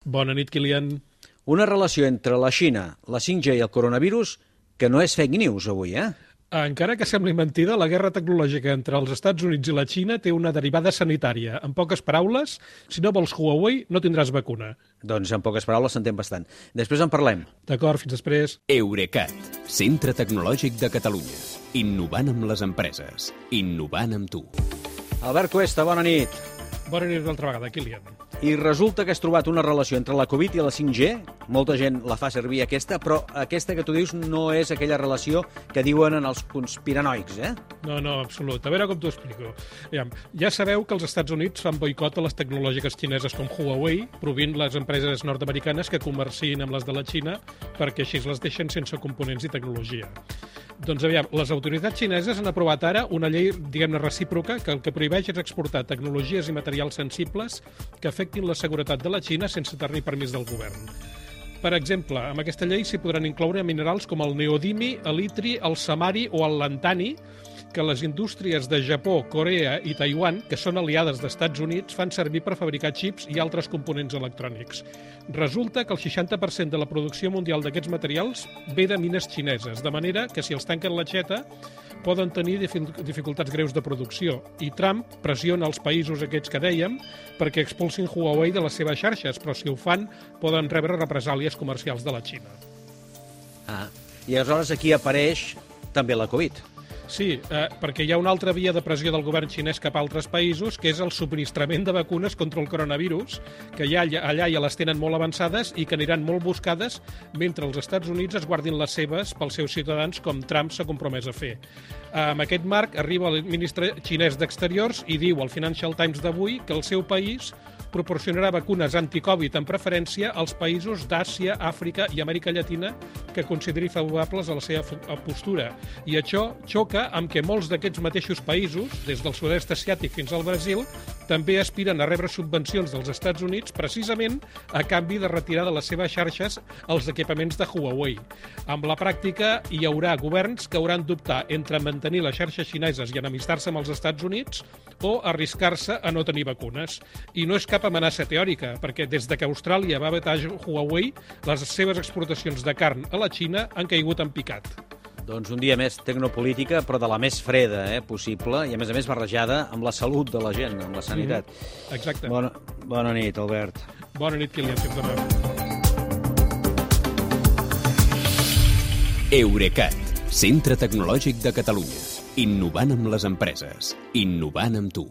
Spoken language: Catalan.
Bona nit, Kilian. Una relació entre la Xina, la 5G i el coronavirus que no és fake news avui, Encara que sembli mentida, la guerra tecnològica entre els Estats Units i la Xina té una derivada sanitària. En poques paraules, si no vols Huawei, no tindràs vacuna. Doncs en poques paraules s'entén bastant. Després en parlem. D'acord, fins després. Eurecat, centre tecnològic de Catalunya. Innovant amb les empreses. Innovant amb tu. Albert Cuesta, bona nit. Bona nit una altra vegada, Kilian. I resulta que has trobat una relació entre la Covid i la 5G. Molta gent la fa servir aquesta, però aquesta que tu dius no és aquella relació que diuen en els conspiranoics, No, absolut. A veure com t'ho explico. Ja sabeu que els Estats Units fan boicot a les tecnològiques xineses com Huawei, provint les empreses nord-americanes que comerciïn amb les de la Xina perquè així les deixen sense components i tecnologia. Doncs les autoritats xineses han aprovat ara una llei, diguem-ne, recíproca, que el que prohibeix és exportar tecnologies i materials sensibles que afectin la seguretat de la Xina sense tenir permís del govern. Per exemple, amb aquesta llei s'hi podran incloure minerals com el neodimi, l'itri, el samari o el lantani, que les indústries de Japó, Corea i Taiwan, que són aliades dels Estats Units, fan servir per fabricar xips i altres components electrònics. Resulta que el 60% de la producció mundial d'aquests materials ve de mines xineses, de manera que si els tanquen l'aixeta poden tenir dificultats greus de producció. I Trump pressiona els països aquests que dèiem perquè expulsin Huawei de les seves xarxes, però si ho fan poden rebre represàlies comercials de la Xina. I aleshores aquí apareix també la Covid. Sí, perquè hi ha una altra via de pressió del govern xinès cap a altres països, que és el subministrament de vacunes contra el coronavirus, que allà ja les tenen molt avançades i que aniran molt buscades mentre els Estats Units es guardin les seves pels seus ciutadans, com Trump s'ha compromès a fer. En aquest marc arriba el ministre xinès d'Exteriors i diu al Financial Times d'avui que el seu país proporcionarà vacunes anticovid en preferència als països d'Àsia, Àfrica i Amèrica Llatina que consideri favorables a la seva postura. I això xoca amb que molts d'aquests mateixos països, des del sud-est asiàtic fins al Brasil, també aspiren a rebre subvencions dels Estats Units precisament a canvi de retirar de les seves xarxes els equipaments de Huawei. Amb la pràctica hi haurà governs que hauran d'optar entre mantenir les xarxes xineses i enemistar-se amb els Estats Units o arriscar-se a no tenir vacunes. I no és cap amenaça teòrica, perquè des de que Austràlia va vetar Huawei, les seves exportacions de carn a la Xina han caigut en picat. Doncs un dia més tecnopolítica, però de la més freda possible, i a més barrejada amb la salut de la gent, amb la sanitat. Exacte. Bona nit, Albert. Bona nit, Kilian. Fins demà. Eurecat, centre tecnològic de Catalunya. Innovant amb les empreses. Innovant amb tu.